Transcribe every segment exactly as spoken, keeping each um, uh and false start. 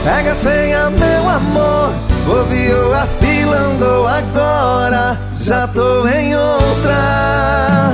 Pega a senha, meu amor. Bobeou a fila, andou agora, já tô em outra.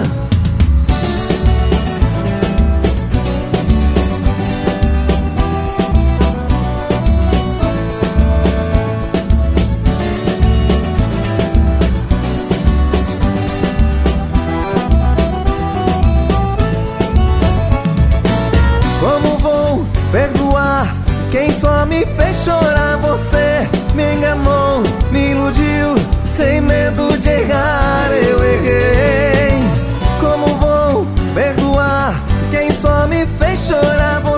Como vou perdoar quem só me fez chorar? Você me enganou, me iludiu, sem medo de errar eu errei. Como vou perdoar quem só me fez chorar?